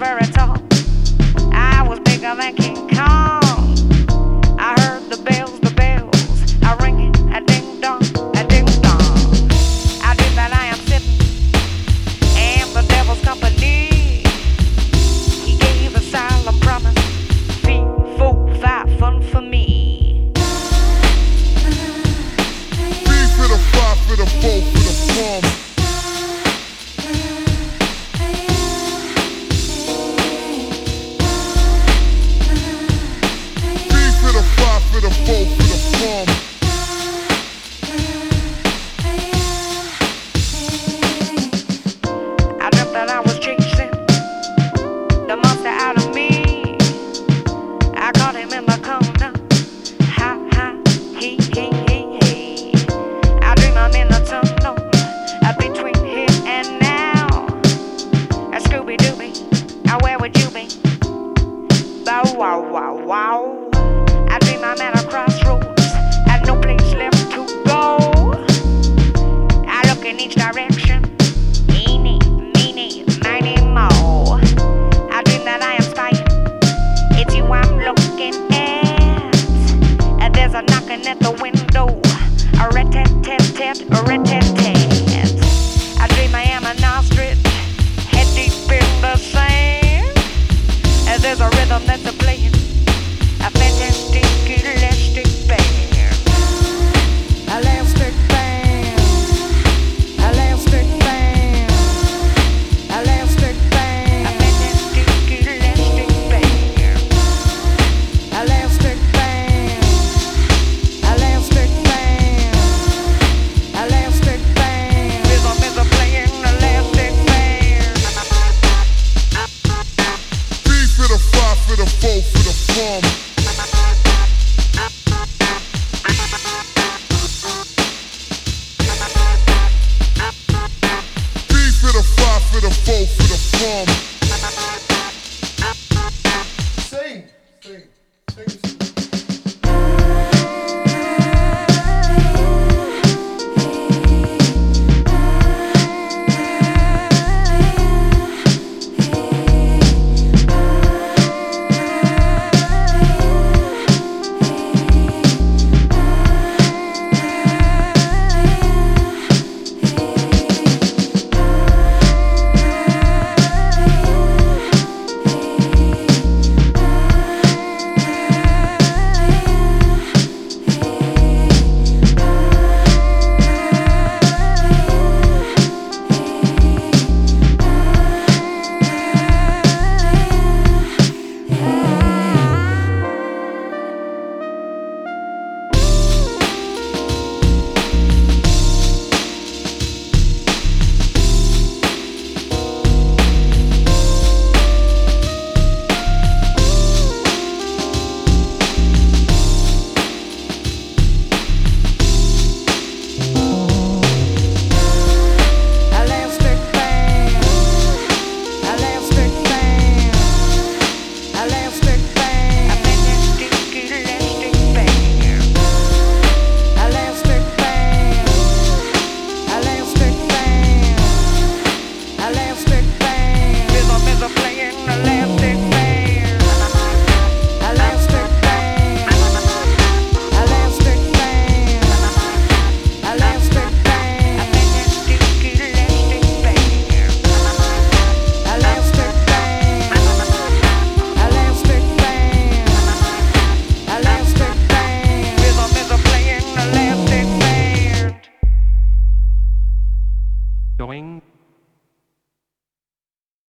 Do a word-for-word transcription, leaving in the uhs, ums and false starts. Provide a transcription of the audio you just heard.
very tall. I was bigger than King Kong. I heard the bells, the bells are ringing, a ding dong, a ding dong. I dream that I am sitting in the devil's company. He gave a solemn promise, three, four, five, fun for me. Three for the five, for the four, for the plum. For the four, for the plum. I dreamt that I was chasing the monster out of me. I caught him in the corner. Ha ha, he he he he. I dream I'm in the tunnel uh, between here and now. Uh, Scooby Dooby, uh, where would you be? Bow wow wow wow. I dream I'm at a crossroads and no place left to go. I look in each direction, eeny, meeny, miny, mo. I dream that I am spying, it's you I'm looking at. And there's a knocking at the window, a rat-tat-tat-tat, a rat-tat-tat. I dream I am an ostrich, head deep in the sand. And there's a rhythm that's a playing, a fantastic elastic band. Elastic band. Elastic band. Elastic band. A fantastic elastic band. Elastic band. Elastic band. Elastic band. Rhythm is a playing elastic band. Three for the five, for the four, for the plum.